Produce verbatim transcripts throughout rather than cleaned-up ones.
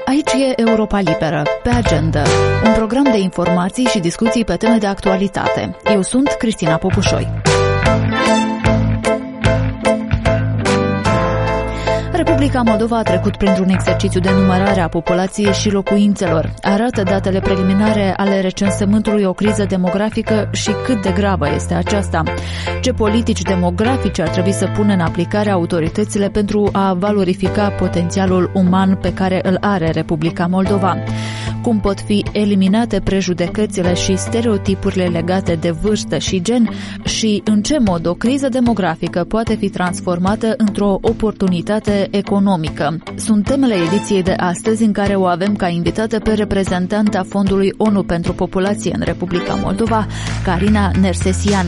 Aici e Europa Liberă, pe agenda, un program de informații și discuții pe teme de actualitate. Eu sunt Cristina Popușoi. Republica Moldova a trecut printr-un exercițiu de numărare a populației și locuințelor. Arată datele preliminare ale recensământului o criză demografică și cât de gravă este aceasta. Ce politici demografice ar trebui să pună în aplicare autoritățile pentru a valorifica potențialul uman pe care îl are Republica Moldova? Cum pot fi eliminate prejudecățile și stereotipurile legate de vârstă și gen și în ce mod o criză demografică poate fi transformată într-o oportunitate economică? Sunt temele ediției de astăzi, în care o avem ca invitată pe reprezentanta Fondului ONU pentru Populație în Republica Moldova, Carina Nersesian.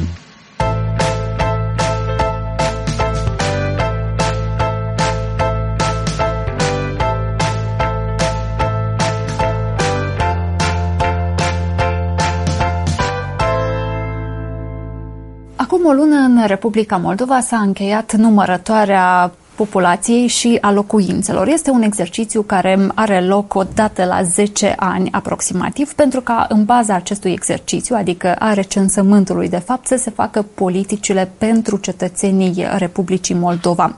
Acum o lună în Republica Moldova s-a încheiat numărătoarea populației și a locuințelor. Este un exercițiu care are loc o dată la zece ani aproximativ, pentru ca în baza acestui exercițiu, adică a recensământului de fapt, să se facă politicile pentru cetățenii Republicii Moldova.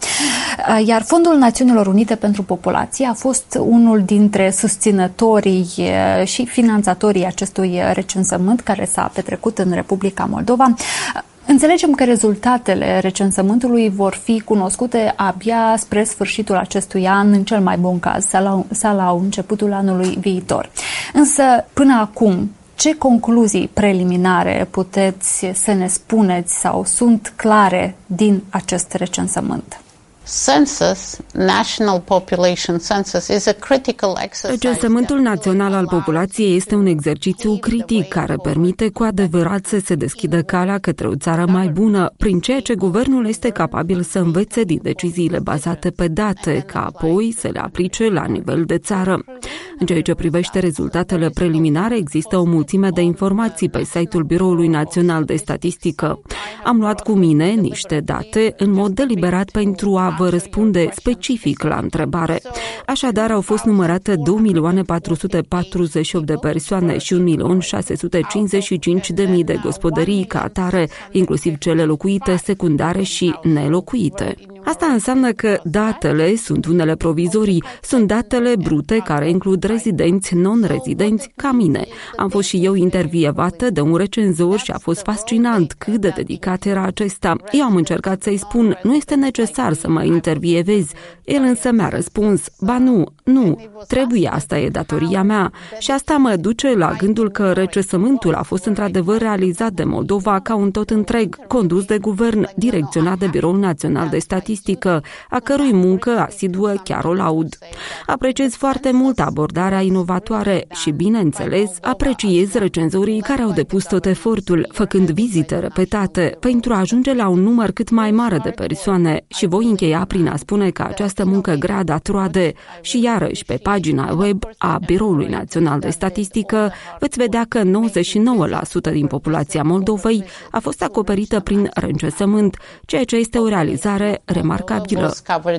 Iar Fondul Națiunilor Unite pentru Populație a fost unul dintre susținătorii și finanțatorii acestui recensământ care s-a petrecut în Republica Moldova. Înțelegem că rezultatele recensământului vor fi cunoscute abia spre sfârșitul acestui an, în cel mai bun caz, sau la, sau la începutul anului viitor. Însă, până acum, ce concluzii preliminare puteți să ne spuneți sau sunt clare din acest recensământ? Census, National Population Census, is a critical exercise. Recensământul național al populației este un exercițiu critic care permite cu adevărat să se deschidă calea către o țară mai bună, prin ceea ce guvernul este capabil să învețe din deciziile bazate pe date, ca apoi să le aplice la nivel de țară. În ceea ce privește rezultatele preliminare, există o mulțime de informații pe site-ul Biroului Național de Statistică. Am luat cu mine niște date în mod deliberat pentru a vă răspunde specific la întrebare. Așadar, au fost numărate două milioane patru sute patruzeci și opt de persoane și un milion șase sute cincizeci și cinci de mii de gospodării ca atare, inclusiv cele locuite, secundare și nelocuite. Asta înseamnă că datele sunt unele provizorii, sunt datele brute care includ rezidenți, non-rezidenți, ca mine. Am fost și eu intervievată de un recenzor și a fost fascinant cât de dedicat era acesta. Eu am încercat să-i spun, nu este necesar să mă intervievezi. El însă mi-a răspuns, ba nu, nu, trebuie, asta e datoria mea. Și asta mă duce la gândul că recensământul a fost într-adevăr realizat de Moldova ca un tot întreg, condus de guvern, direcționat de Biroul Național de Statistică, a cărui muncă asiduă chiar o laud. Apreciez foarte mult abordarea inovatoare și, bineînțeles, apreciez recenzorii care au depus tot efortul, făcând vizite repetate, pentru a ajunge la un număr cât mai mare de persoane și voi încheia prin a spune că această muncă grea a dat roade și iarăși pe pagina web a Biroului Național de Statistică veți vedea că nouăzeci și nouă la sută din populația Moldovei a fost acoperită prin recensământ, ceea ce este o realizare remarcabilă.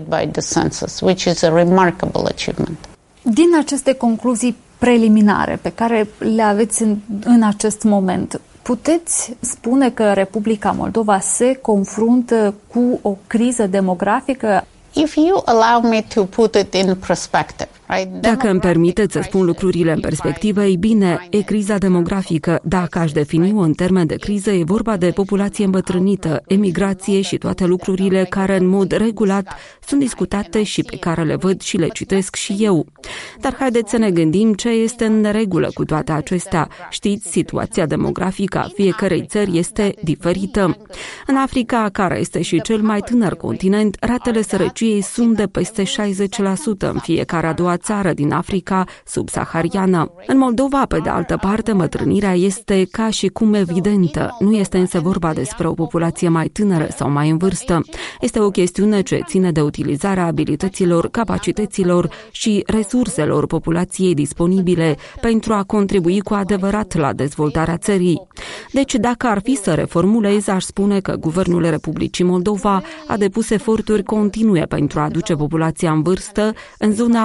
Din aceste concluzii preliminare pe care le aveți în, în acest moment, puteți spune că Republica Moldova se confruntă cu o criză demografică? If you allow me to put it in perspective. Dacă îmi permiteți să spun lucrurile în perspectivă, ei bine, e criza demografică. Dacă aș defini-o în termen de criză, e vorba de populație îmbătrânită, emigrație și toate lucrurile care în mod regulat sunt discutate și pe care le văd și le citesc și eu. Dar haideți să ne gândim ce este în neregulă cu toate acestea. Știți, situația demografică a fiecărei țări este diferită. În Africa, care este și cel mai tânăr continent, ratele sărăciei sunt de peste șaizeci la sută în fiecare a doua țară din Africa subsahariană. În Moldova, pe de altă parte, îmbătrânirea este ca și cum evidentă. Nu este însă vorba despre o populație mai tânără sau mai în vârstă. Este o chestiune ce ține de utilizarea abilităților, capacităților și resurselor populației disponibile pentru a contribui cu adevărat la dezvoltarea țării. Deci, dacă ar fi să reformulez, aș spune că Guvernul Republicii Moldova a depus eforturi continue pentru a aduce populația în vârstă în zona productivă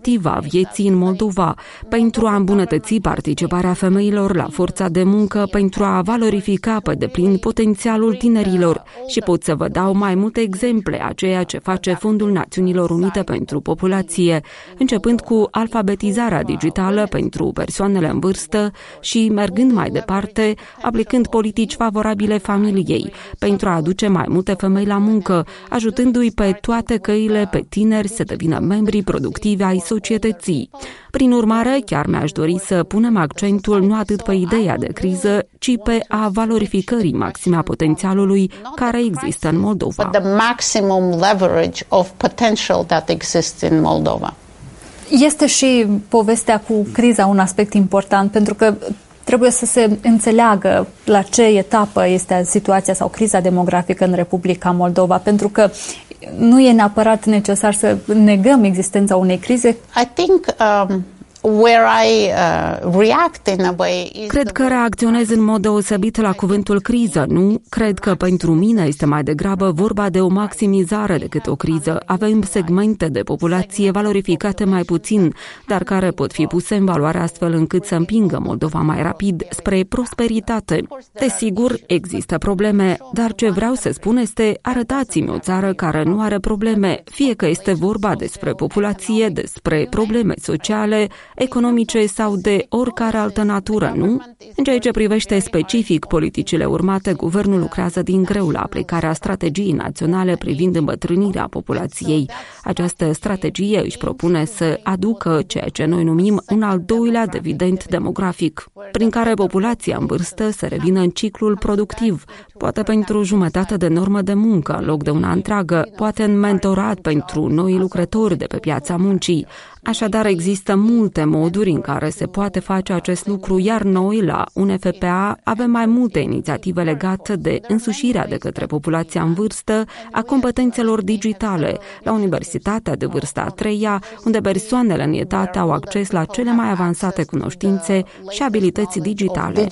productivă a vieții în Moldova, pentru a îmbunătăți participarea femeilor la forța de muncă, pentru a valorifica pe deplin potențialul tinerilor. Și pot să vă dau mai multe exemple a ceea ce face Fondul Națiunilor Unite pentru Populație, începând cu alfabetizarea digitală pentru persoanele în vârstă și, mergând mai departe, aplicând politici favorabile familiei, pentru a aduce mai multe femei la muncă, ajutându-i pe toate căile pe tineri să devină membri productivi ai societății. Prin urmare, chiar mi-aș dori să punem accentul nu atât pe ideea de criză, ci pe a valorificării maxime a potențialului care există în Moldova. But the maximum leverage of potential that exists in Moldova. Este și povestea cu criza un aspect important, pentru că trebuie să se înțeleagă la ce etapă este situația sau criza demografică în Republica Moldova, pentru că nu e neapărat necesar să negăm existența unei crize. I think um, where I uh, react in a way is Cred că reacționez în mod deosebit la cuvântul criză, nu? Cred că pentru mine este mai degrabă vorba de o maximizare decât o criză. Avem segmente de populație valorificate mai puțin, dar care pot fi puse în valoare astfel încât să împingă Moldova mai rapid spre prosperitate. Desigur, există probleme, dar ce vreau să spun este arătați-mi o țară care nu are probleme, fie că este vorba despre populație, despre probleme sociale, economice sau de oricare altă natură, nu? În ceea ce privește specific politicile urmate, guvernul lucrează din greu la aplicarea strategiei naționale privind îmbătrânirea populației. Această strategie își propune să aducă ceea ce noi numim un al doilea dividend demografic, prin care populația în vârstă să revină în ciclul productiv, poate pentru jumătate de normă de muncă în loc de una întreagă, poate în mentorat pentru noi lucrători de pe piața muncii. Așadar, există multe moduri în care se poate face acest lucru, iar noi, la U N F P A, avem mai multe inițiative legate de însușirea de către populația în vârstă a competențelor digitale, la Universitatea de vârsta a treia, unde persoanele în etate au acces la cele mai avansate cunoștințe și abilități digitale.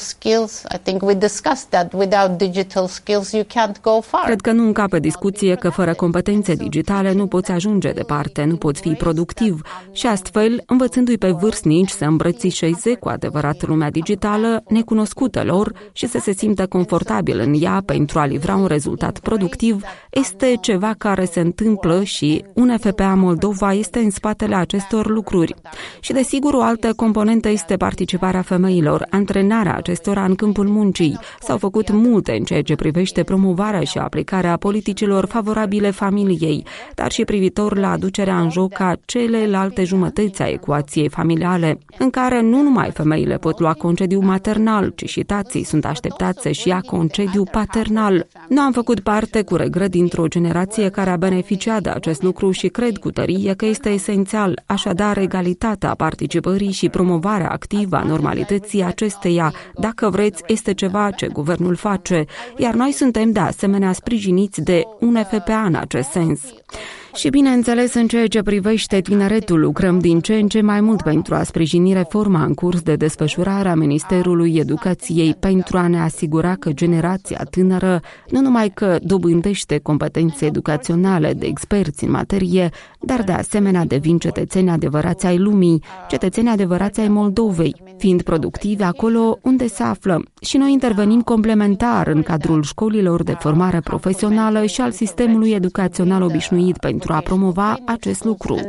Cred că nu încape discuție că fără competențe digitale nu poți ajunge departe, nu poți fi productiv. Și astfel, învățându-i pe vârstnici să îmbrățișeze cu adevărat lumea digitală, necunoscută lor, și să se simtă confortabil în ea pentru a livra un rezultat productiv, este ceva care se întâmplă și U N F P A Moldova este în spatele acestor lucruri. Și desigur, o altă componentă este participarea femeilor, antrenarea acestora în câmpul muncii. S-au făcut multe în ceea ce privește promovarea și aplicarea politicilor favorabile familiei, dar și privitor la aducerea în joc a cele alte jumătăți a ecuației familiale, în care nu numai femeile pot lua concediu maternal, ci și tații sunt așteptați să-și ia concediu paternal. Nu am făcut parte cu regret dintr-o generație care a beneficiat de acest lucru și cred cu tărie că este esențial, așadar egalitatea participării și promovarea activă a normalității acesteia, dacă vreți, este ceva ce guvernul face, iar noi suntem de asemenea sprijiniți de U N F P A în acest sens. Și bineînțeles, în ceea ce privește tineretul, lucrăm din ce în ce mai mult pentru a sprijini reforma în curs de desfășurare a Ministerului Educației, pentru a ne asigura că generația tânără nu numai că dobândește competențe educaționale de experți în materie, dar de asemenea devin cetățeni adevărați ai lumii, cetățeni adevărați ai Moldovei, fiind productivi acolo unde se află. Și noi intervenim complementar în cadrul școlilor de formare profesională și al sistemului educațional obișnuit pentru pentru a promova acest lucru.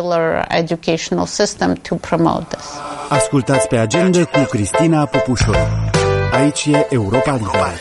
Ascultați pe Agenda cu Cristina Popușoi. Aici e Europa Liberă.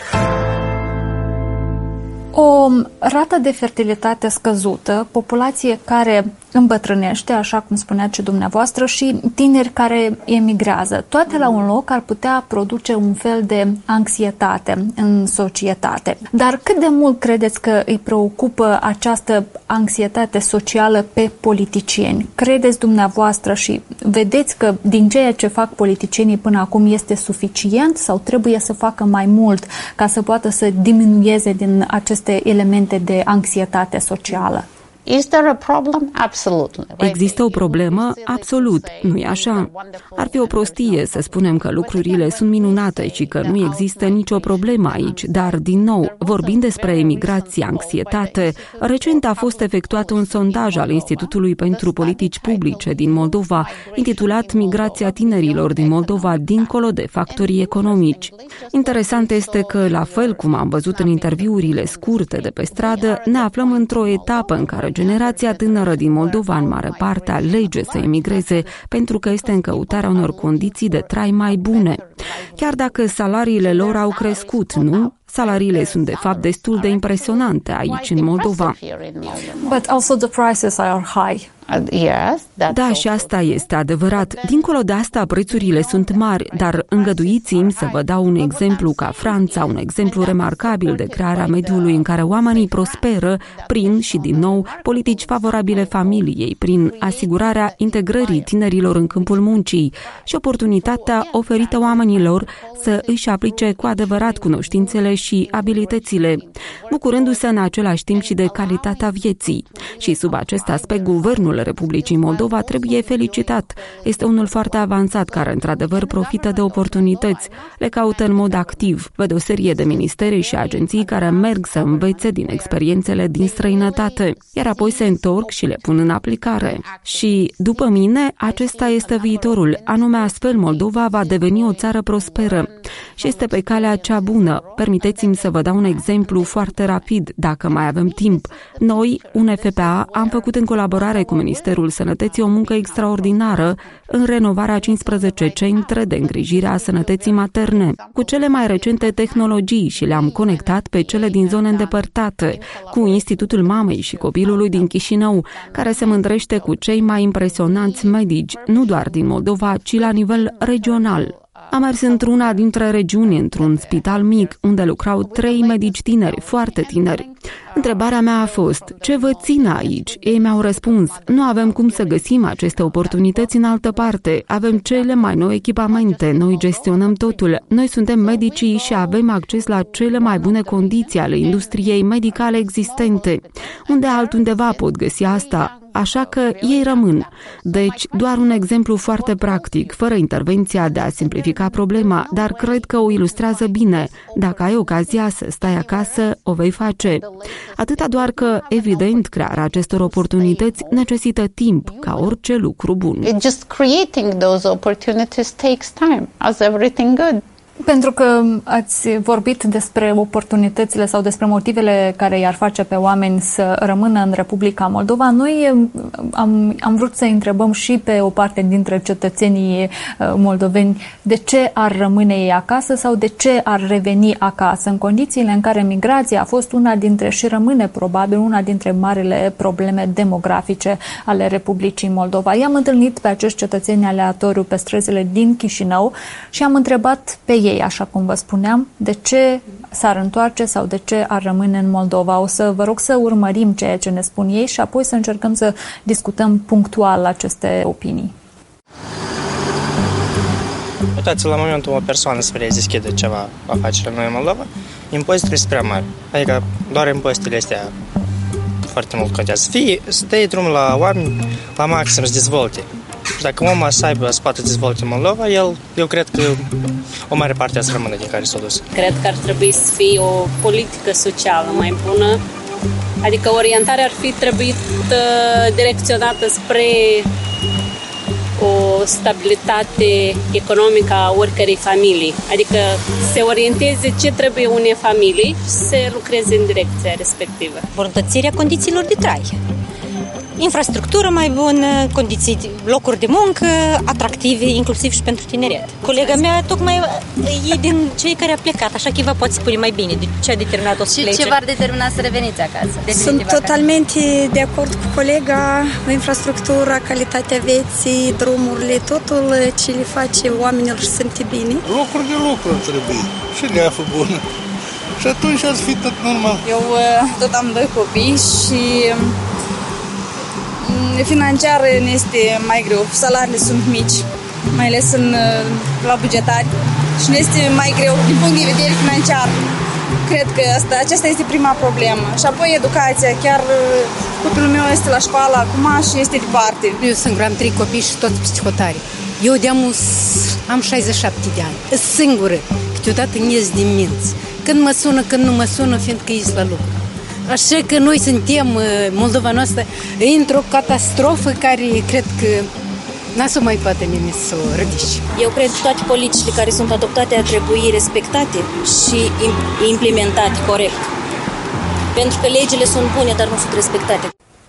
O rată de fertilitate scăzută, populație care îmbătrânește, așa cum spuneați și dumneavoastră, și tineri care emigrează. Toate la un loc ar putea produce un fel de anxietate în societate. Dar cât de mult credeți că îi preocupă această anxietate socială pe politicieni? Credeți dumneavoastră și vedeți că din ceea ce fac politicienii până acum este suficient sau trebuie să facă mai mult ca să poată să diminueze din aceste elemente de anxietate socială? Is there a problem? Absolutely. Există o problemă? Absolut. Nu-i așa? Ar fi o prostie să spunem că lucrurile sunt minunate și că nu există nicio problemă aici, dar, din nou, vorbind despre emigrație, anxietate, recent a fost efectuat un sondaj al Institutului pentru Politici Publice din Moldova, intitulat Migrația tinerilor din Moldova dincolo de factorii economici. Interesant este că, la fel cum am văzut în interviurile scurte de pe stradă, ne aflăm într-o etapă în care generația tânără din Moldova în mare parte alege să emigreze pentru că este în căutarea unor condiții de trai mai bune. Chiar dacă salariile lor au crescut, nu? Salariile sunt de fapt destul de impresionante aici în Moldova. But also the prices are high. Da, și asta este adevărat. Dincolo de asta, prețurile sunt mari, dar îngăduiți-mi să vă dau un exemplu ca Franța, un exemplu remarcabil de crearea mediului în care oamenii prosperă prin, și din nou, politici favorabile familiei, prin asigurarea integrării tinerilor în câmpul muncii și oportunitatea oferită oamenilor să își aplice cu adevărat cunoștințele și abilitățile, bucurându-se în același timp și de calitatea vieții. Și sub acest aspect, guvernul Republicii Moldova trebuie felicitat. Este unul foarte avansat care, într-adevăr, profită de oportunități. Le caută în mod activ. Văd o serie de ministere și agenții care merg să învețe din experiențele din străinătate, iar apoi se întorc și le pun în aplicare. Și, după mine, acesta este viitorul. Anume, astfel, Moldova va deveni o țară prosperă. Și este pe calea cea bună. Permiteți-mi să vă dau un exemplu foarte rapid, dacă mai avem timp. Noi, U N F P A, am făcut în colaborare cu Ministerul Sănătății o muncă extraordinară în renovarea a cincisprezece centre de îngrijire a sănătății materne, cu cele mai recente tehnologii și le-am conectat pe cele din zone îndepărtate, cu Institutul Mamei și Copilului din Chișinău, care se mândrește cu cei mai impresionanți medici, nu doar din Moldova, ci la nivel regional. Am mers într-una dintre regiuni, într-un spital mic, unde lucrau trei medici tineri, foarte tineri. Întrebarea mea a fost, ce vă ține aici? Ei mi-au răspuns, nu avem cum să găsim aceste oportunități în altă parte, avem cele mai noi echipamente, noi gestionăm totul, noi suntem medicii și avem acces la cele mai bune condiții ale industriei medicale existente. Unde altundeva pot găsi asta? Așa că ei rămân. Deci, doar un exemplu foarte practic, fără intervenția de a simplifica problema, dar cred că o ilustrează bine. Dacă ai ocazia să stai acasă, o vei face. Atâta doar că, evident, crearea acestor oportunități necesită timp, ca orice lucru bun. Just creating those opportunities takes time, as everything good. Pentru că ați vorbit despre oportunitățile sau despre motivele care i-ar face pe oameni să rămână în Republica Moldova, noi am, am vrut să întrebăm și pe o parte dintre cetățenii moldoveni de ce ar rămâne ei acasă sau de ce ar reveni acasă, în condițiile în care migrația a fost una dintre și rămâne probabil una dintre marile probleme demografice ale Republicii Moldova. I-am întâlnit pe acești cetățeni aleatoriu pe străzile din Chișinău și am întrebat pe ei, așa cum vă spuneam, de ce s-ar întoarce sau de ce ar rămâne în Moldova. O să vă rog să urmărim ceea ce ne spun ei și apoi să încercăm să discutăm punctual aceste opinii. Uitați, la momentul o persoană să vrea deschide ceva afacere în Moldova, impozitele sunt prea mari. Adică doar impozitele astea foarte mult contează. Fie să dai drumul la oameni la maxim să dezvolte. Dacă omul să aibă, să poată dezvolte în Moldova, el, eu cred că o mare parte să rămână din care s-a dus. Cred că ar trebui să fie o politică socială mai bună, adică orientarea ar fi trebuit direcționată spre o stabilitate economică a oricărei familii, adică se orienteze ce trebuie unei familii și să lucreze în direcția respectivă. Îmbunătățirea condițiilor de trai. Infrastructură mai bună, condiții, locuri de muncă atractive, inclusiv și pentru tineret. Colega mea tocmai e din cei care a plecat, așa că vă poate spune mai bine de ce a determinat-o să plece. Și ce v-ar determina să reveniți acasă? Sunt totalmente de acord cu colega, infrastructura, calitatea vieții, drumurile, totul ce le face oamenilor să simte bine. Locuri de lucru trebuie și leafă bună. Și atunci ar fi tot normal. Eu tot am doi copii și financiar ne este mai greu, salariile sunt mici, mai ales în, la bugetari și ne este mai greu din punct de vedere financiar. Cred că asta, aceasta este prima problemă. Și apoi educația. Chiar copilul meu este la școală acum și este departe. Eu singur am trei copii și toți psihotari. Eu de-am am șaizeci și șapte de ani. Sunt singură. Câteodată n-ies din minți. Când mă sună, când nu mă sună, fiindcă ies la lucru. Așa că noi suntem, Moldova noastră, într-o catastrofă care cred că n-a să mai poate nimeni să o ridice. Eu cred că toate politicile care sunt adoptate ar trebui respectate și implementate corect. Pentru că legile sunt bune, dar nu sunt respectate.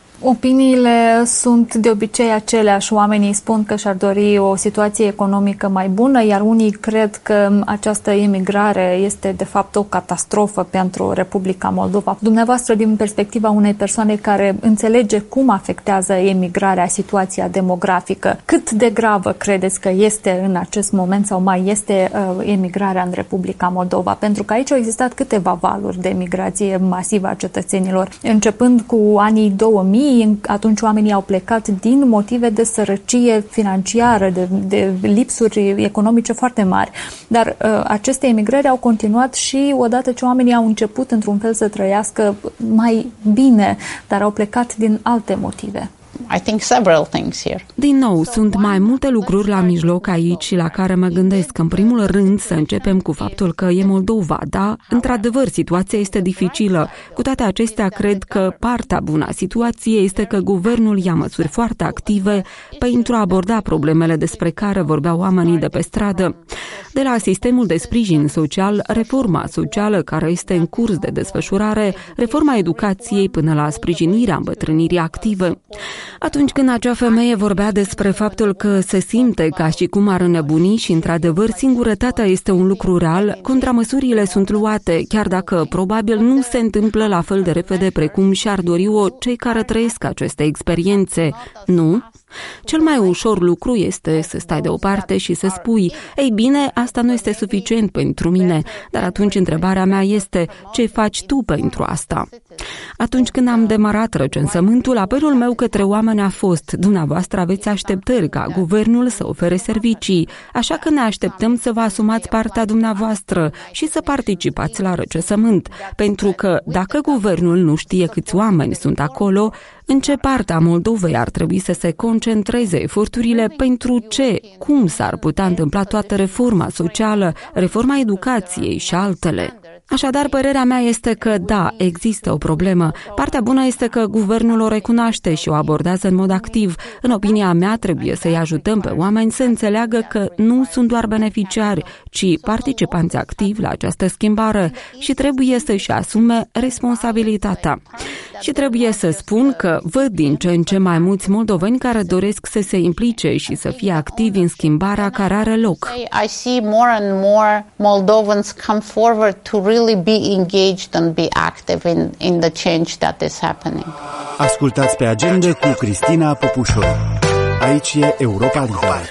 Opiniile sunt de obicei aceleași. Oamenii spun că și-ar dori o situație economică mai bună, iar unii cred că această emigrare este de fapt o catastrofă pentru Republica Moldova. Dumneavoastră, din perspectiva unei persoane care înțelege cum afectează emigrarea situația demografică, cât de gravă credeți că este în acest moment sau mai este uh, emigrarea în Republica Moldova? Pentru că aici au existat câteva valuri de emigrație masivă a cetățenilor, începând cu anii două mii. Atunci oamenii au plecat din motive de sărăcie financiară, de, de lipsuri economice foarte mari. Dar uh, aceste emigrări au continuat și odată ce oamenii au început într-un fel să trăiască mai bine, dar au plecat din alte motive. I think several things here. Din nou, sunt mai multe lucruri la mijloc aici și la care mă gândesc. În primul rând, să începem cu faptul că e Moldova. Da, într-adevăr, situația este dificilă. Cu toate acestea, cred că partea bună a situației este că guvernul ia măsuri foarte active pentru a aborda problemele despre care vorbeau oamenii de pe stradă. De la sistemul de sprijin social, reforma socială care este în curs de desfășurare, reforma educației până la sprijinirea îmbătrânirii active. Atunci când acea femeie vorbea despre faptul că se simte ca și cum ar înnebuni și, într-adevăr, singurătatea este un lucru real, contramăsurile sunt luate, chiar dacă probabil nu se întâmplă la fel de repede precum și-ar dori-o cei care trăiesc aceste experiențe. Nu? Cel mai ușor lucru este să stai deoparte și să spui, ei bine, asta nu este suficient pentru mine, dar atunci întrebarea mea este, ce faci tu pentru asta? Atunci când am demarat recensământul, apelul meu către oameni a fost, dumneavoastră aveți așteptări ca guvernul să ofere servicii, așa că ne așteptăm să vă asumați partea dumneavoastră și să participați la recensământ, pentru că dacă guvernul nu știe câți oameni sunt acolo, în ce parte a Moldovei ar trebui să se concentreze eforturile, pentru ce, cum s-ar putea întâmpla toată reforma socială, reforma educației și altele. Așadar, părerea mea este că da, există o problemă. Partea bună este că guvernul o recunoaște și o abordează în mod activ. În opinia mea, trebuie să-i ajutăm pe oameni să înțeleagă că nu sunt doar beneficiari, ci participanți activi la această schimbare și trebuie să-și asume responsabilitatea. Și trebuie să spun că văd din ce în ce mai mulți moldoveni care doresc să se implice și să fie activi în schimbarea care are loc. I see more and more Moldovans come forward to really be engaged and be active in, in the change that is happening. Ascultați pe Agenda cu Cristina Popușoi. Aici e Europa Liberă.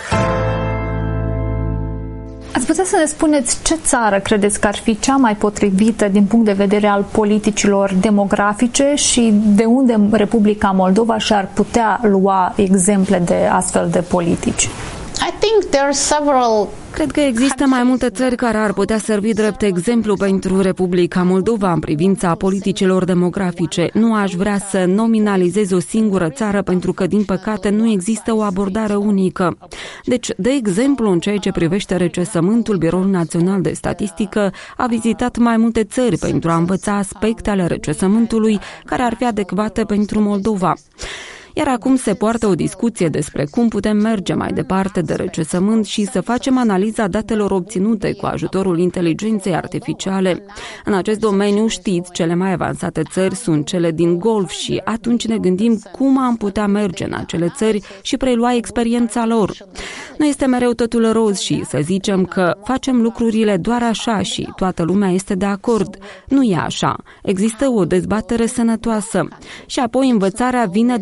Ați putea să ne spuneți ce țară credeți că ar fi cea mai potrivită din punct de vedere al politicilor demografice și de unde Republica Moldova și-ar putea lua exemple de astfel de politici? I think there are several. Cred că există mai multe țări care ar putea servi drept exemplu pentru Republica Moldova în privința politicilor demografice. Nu aș vrea să nominalizez o singură țară pentru că, din păcate, nu există o abordare unică. Deci, de exemplu, în ceea ce privește recensământul, Biroul Național de Statistică a vizitat mai multe țări pentru a învăța aspecte ale recensământului care ar fi adecvate pentru Moldova. Iar acum se poartă o discuție despre cum putem merge mai departe de recensământ și să facem analiza datelor obținute cu ajutorul inteligenței artificiale. În acest domeniu, știți, cele mai avansate țări sunt cele din Golf și atunci ne gândim cum am putea merge în acele țări și prelua experiența lor. Nu este mereu totul roz și să zicem că facem lucrurile doar așa și toată lumea este de acord. Nu e așa. Există o dezbatere sănătoasă. Și apoi învățarea vine din discuție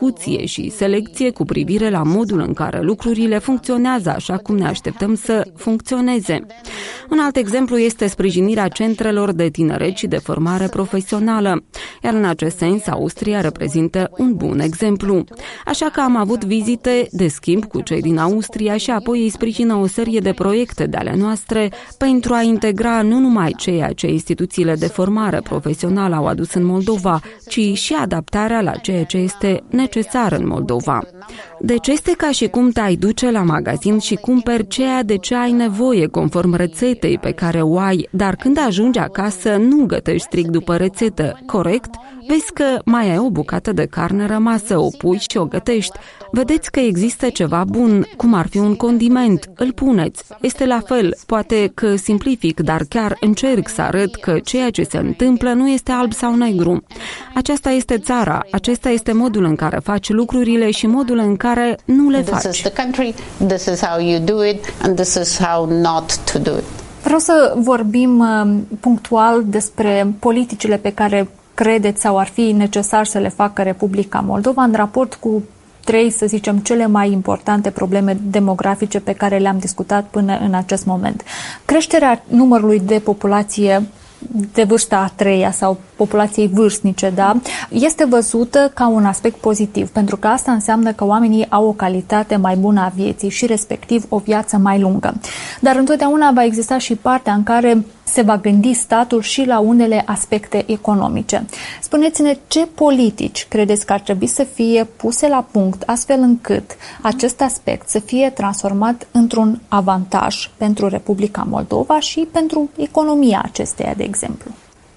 discuție și selecție cu privire la modul în care lucrurile funcționează așa cum ne așteptăm să funcționeze. Un alt exemplu este sprijinirea centrelor de tineret și de formare profesională, iar în acest sens Austria reprezintă un bun exemplu. Așa că am avut vizite de schimb cu cei din Austria și apoi îi sprijină o serie de proiecte de ale noastre pentru a integra nu numai ceea ce instituțiile de formare profesională au adus în Moldova, ci și adaptarea la ceea ce este necesar în Moldova. Deci este ca și cum te-ai duce la magazin și cumperi ceea de ce ai nevoie conform rețetei pe care o ai, dar când ajungi acasă nu gătești strict după rețetă, corect? Vezi că mai ai o bucată de carne rămasă, o pui și o gătești. Vedeți că există ceva bun, cum ar fi un condiment, îl puneți. Este la fel, poate că simplific, dar chiar încerc să arăt că ceea ce se întâmplă nu este alb sau negru. Aceasta este țara, acesta este modul în care faci lucrurile și modul în care nu le faci. This is the country, this is how you do it, and this is how not to do it. Vreau să vorbim uh, punctual despre politicile pe care credeți sau ar fi necesar să le facă Republica Moldova în raport cu trei, să zicem, cele mai importante probleme demografice pe care le-am discutat până în acest moment. Creșterea numărului de populație de vârsta a treia sau populației vârstnice, da, este văzută ca un aspect pozitiv, pentru că asta înseamnă că oamenii au o calitate mai bună a vieții și respectiv o viață mai lungă. Dar întotdeauna va exista și partea în care se va gândi statul și la unele aspecte economice. Spuneți-ne ce politici credeți că ar trebui să fie puse la punct astfel încât acest aspect să fie transformat într-un avantaj pentru Republica Moldova și pentru economia acesteia, de exemplu.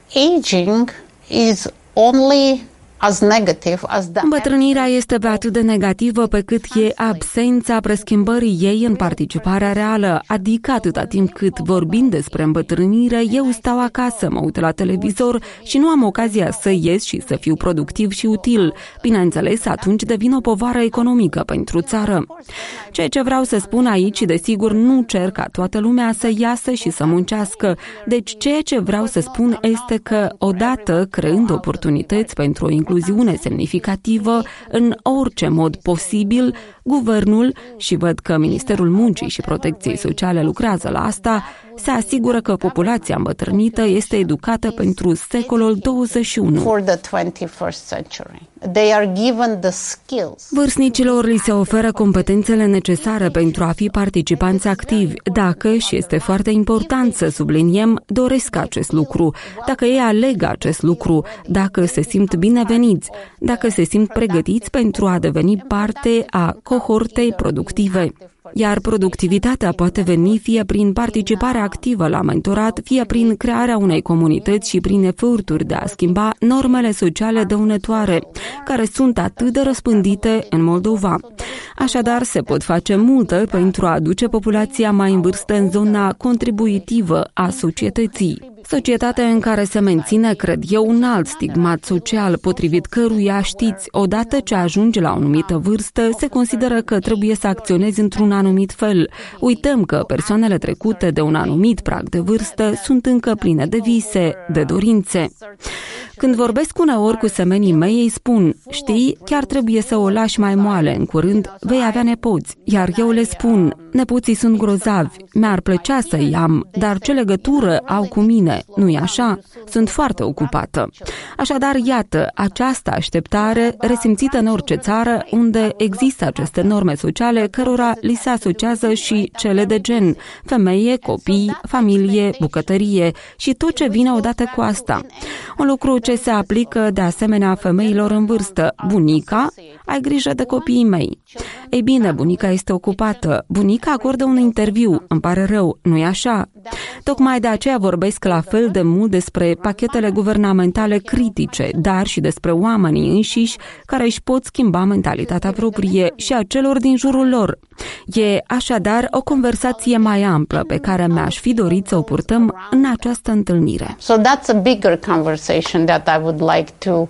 Aging is only as negative as the... Îmbătrânirea este pe atât de negativă pe cât e absența preschimbării ei în participarea reală, adică atâta timp cât vorbind despre îmbătrânire, eu stau acasă, mă uit la televizor și nu am ocazia să ies și să fiu productiv și util. Bineînțeles, atunci devin o povară economică pentru țară. Ceea ce vreau să spun aici, desigur, nu cer ca toată lumea să iasă și să muncească. Deci ceea ce vreau să spun este că, odată creând oportunități pentru o incluziune semnificativă în orice mod posibil, guvernul, și văd că Ministerul Muncii și Protecției Sociale lucrează la asta, se asigură că populația îmbătrânită este educată pentru secolul douăzeci și unu. For the twenty-first century. They are given the skills. Vârstnicilor li se oferă competențele necesare pentru a fi participanți activi, dacă, și este foarte important să subliniem, doresc acest lucru, dacă ei aleg acest lucru, dacă se simt bineveniți, dacă se simt pregătiți pentru a deveni parte a cohortei productive. Iar productivitatea poate veni fie prin participarea activă la mentorat, fie prin crearea unei comunități și prin eforturi de a schimba normele sociale dăunătoare, care sunt atât de răspândite în Moldova. Așadar, se pot face multe pentru a aduce populația mai în vârstă în zona contributivă a societății. Societatea în care se menține, cred eu, un alt stigmat social, potrivit căruia, știți, odată ce ajungi la o anumită vârstă, se consideră că trebuie să acționezi într-un anumit fel. Uităm că persoanele trecute de un anumit prag de vârstă sunt încă pline de vise, de dorințe. Când vorbesc uneori cu semenii mei, îi spun, știi, chiar trebuie să o lași mai moale, în curând vei avea nepoți. Iar eu le spun, nepoții sunt grozavi, mi-ar plăcea să-i am, dar ce legătură au cu mine, nu-i așa? Sunt foarte ocupată. Așadar, iată, această așteptare, resimțită în orice țară unde există aceste norme sociale, cărora li se asociază și cele de gen, femeie, copii, familie, bucătărie și tot ce vine odată cu asta. Un lucru ce se aplică de asemenea femeilor în vârstă. Bunica, ai grijă de copiii mei. Ei bine, bunica este ocupată. Bunica acordă un interviu. Îmi pare rău, nu-i așa? Tocmai de aceea vorbesc la fel de mult despre pachetele guvernamentale critice, dar și despre oamenii înșiși care își pot schimba mentalitatea proprie și a celor din jurul lor. E așadar o conversație mai amplă pe care mi-aș fi dorit să o purtăm în această întâlnire. So that's a bigger conversation that I would like to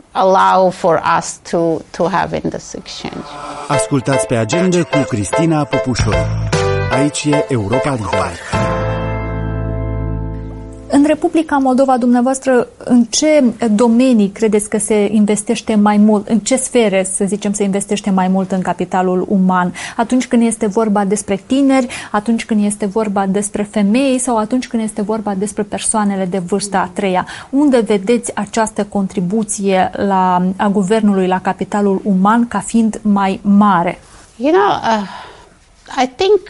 allow for us to, to have in this exchange. Ascultați pe Agenda cu Cristina Popușoi. Aici e Europa Liberă. În Republica Moldova, dumneavoastră, în ce domenii credeți că se investește mai mult, în ce sfere, să zicem, se investește mai mult în capitalul uman? Atunci când este vorba despre tineri, atunci când este vorba despre femei sau atunci când este vorba despre persoanele de vârsta a treia? Unde vedeți această contribuție la, a guvernului la capitalul uman ca fiind mai mare? You know, uh, I think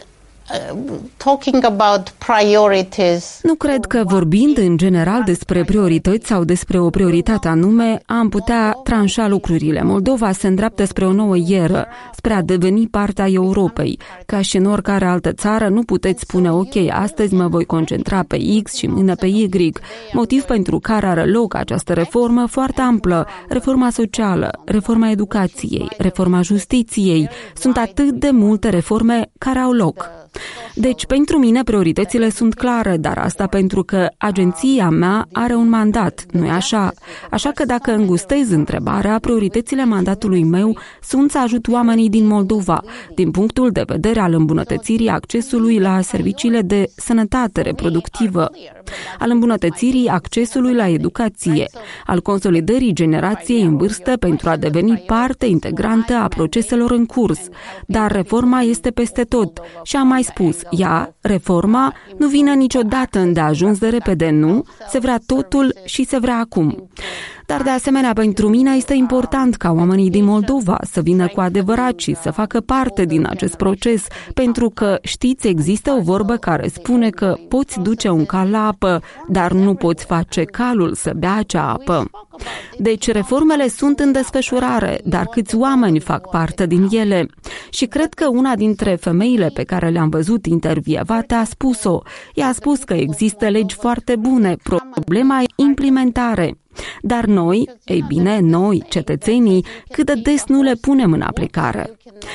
talking about priorities. Nu cred că vorbind în general despre priorități sau despre o prioritate anume, am putea tranșa lucrurile. Moldova se îndreaptă spre o nouă eră, spre a deveni partea Europei. Ca și în oricare altă țară, nu puteți spune, ok, astăzi mă voi concentra pe X și mâine pe Y. Motiv pentru care are loc această reformă foarte amplă, reforma socială, reforma educației, reforma justiției. Sunt atât de multe reforme care au loc. Deci, pentru mine, prioritățile sunt clare, dar asta pentru că agenția mea are un mandat, nu-i așa? Așa că dacă îngustez întrebarea, prioritățile mandatului meu sunt să ajut oamenii din Moldova, din punctul de vedere al îmbunătățirii accesului la serviciile de sănătate reproductivă, al îmbunătățirii accesului la educație, al consolidării generației în vârstă pentru a deveni parte integrantă a proceselor în curs. Dar reforma este peste tot și am mai spus, ea, reforma, nu vine niciodată îndeajuns de repede, nu, se vrea totul și se vrea acum. Dar de asemenea, pentru mine este important ca oamenii din Moldova să vină cu adevărat și să facă parte din acest proces, pentru că, știți, există o vorbă care spune că poți duce un cal la apă, dar nu poți face calul să bea acea apă. Deci, reformele sunt în desfășurare, dar câți oameni fac parte din ele? Și cred că una dintre femeile pe care le-am văzut intervievate a spus-o. Ea a spus că există legi foarte bune, problema e implementare. Dar noi, ei bine, noi, cetățenii, cât de des nu le punem în aplicare.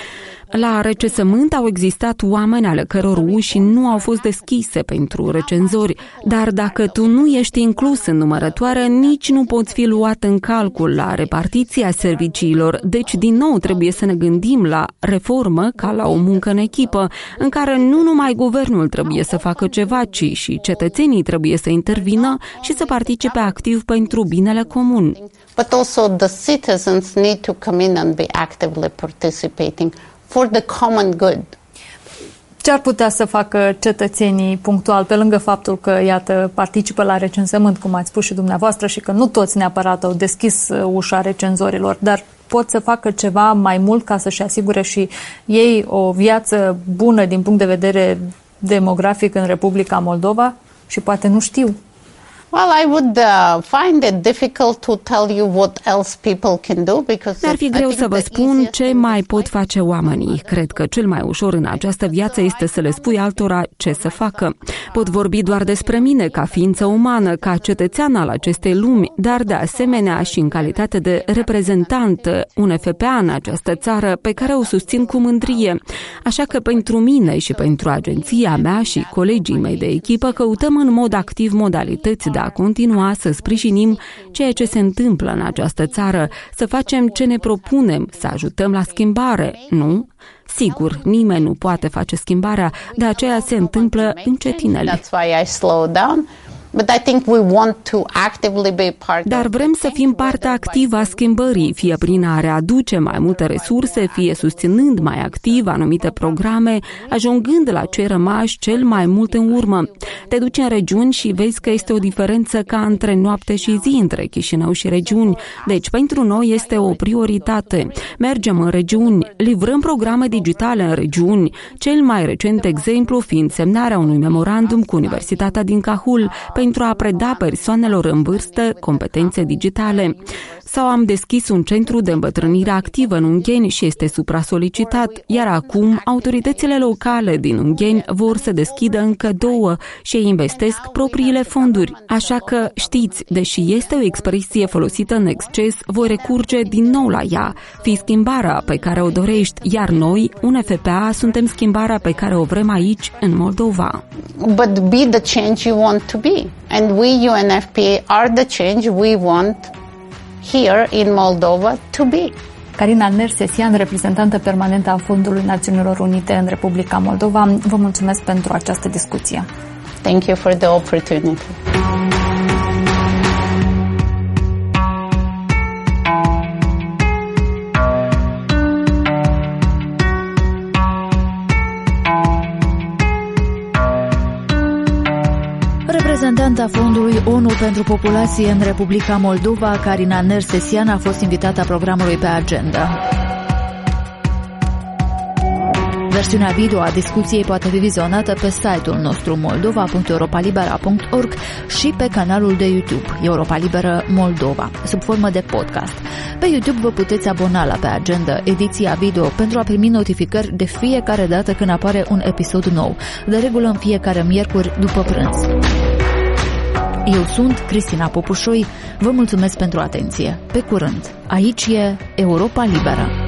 La recensământ au existat oameni ale căror uși nu au fost deschise pentru recenzori, dar dacă tu nu ești inclus în numărătoare, nici nu poți fi luat în calcul la repartiția serviciilor. Deci, din nou, trebuie să ne gândim la reformă ca la o muncă în echipă, în care nu numai guvernul trebuie să facă ceva, ci și cetățenii trebuie să intervină și să participe activ pentru binele comun. But also the citizens need to come in and be actively participating for the common good. Ce ar putea să facă cetățenii punctual, pe lângă faptul că, iată, participă la recensământ, cum ați spus și dumneavoastră, și că nu toți neapărat au deschis ușa recenzorilor, dar pot să facă ceva mai mult ca să-și asigure și ei o viață bună din punct de vedere demografic în Republica Moldova și poate nu știu? Well, I would uh, find it difficult to tell you what else people can do because Mi-ar fi greu să vă spun ce mai pot face oamenii. Cred că cel mai ușor în această viață este să le spui altora ce să facă. Pot vorbi doar despre mine ca ființă umană, ca cetățean al acestei lumi, dar de asemenea și în calitate de reprezentant un F P A în această țară pe care o susțin cu mândrie. Așa că pentru mine și pentru agenția mea și colegii mei de echipă căutăm în mod activ modalități de a continua să sprijinim ceea ce se întâmplă în această țară, să facem ce ne propunem, să ajutăm la schimbare, nu? Sigur, nimeni nu poate face schimbarea, de aceea se întâmplă încetinele. Dar vrem să fim parte activă a schimbării, fie prin a readuce mai multe resurse, fie susținând mai activ anumite programe, ajungând la cei rămași cel mai mult în urmă. Te duci în regiuni și vezi că este o diferență ca între noapte și zi între Chișinău și regiuni. Deci, pentru noi este o prioritate. Mergem în regiuni, livrăm programe digitale în regiuni, cel mai recent exemplu fiind semnarea unui memorandum cu Universitatea din Cahul pentru a preda persoanelor în vârstă competențe digitale. Sau am deschis un centru de îmbătrânire activă în Ungheni și este supra-solicitat, iar acum autoritățile locale din Ungheni vor să deschidă încă două și investesc propriile fonduri. Așa că, știți, deși este o expresie folosită în exces, voi recurge din nou la ea. Fii schimbarea pe care o dorești, iar noi, un F P A, suntem schimbarea pe care o vrem aici, în Moldova. But be the change you want to be. And we, U N F P A, are the change we want here in Moldova to be. Carina Nersesian, reprezentantă permanentă a Fondului Națiunilor Unite în Republica Moldova, vă mulțumesc pentru această discuție. Thank you for the opportunity. Reprezentanta Fondului O N U pentru Populație în Republica Moldova, Carina Nersesian, a fost invitată a programului pe agenda. Versiunea video a discuției poate fi vizionată pe site-ul nostru moldova punct europalibera punct org și pe canalul de YouTube Europa Liberă Moldova, sub formă de podcast. Pe YouTube vă puteți abona la Pe Agenda, ediția video, pentru a primi notificări de fiecare dată când apare un episod nou, de regulă în fiecare miercuri după prânz. Eu sunt Cristina Popușoi, vă mulțumesc pentru atenție. Pe curând, aici e Europa Liberă.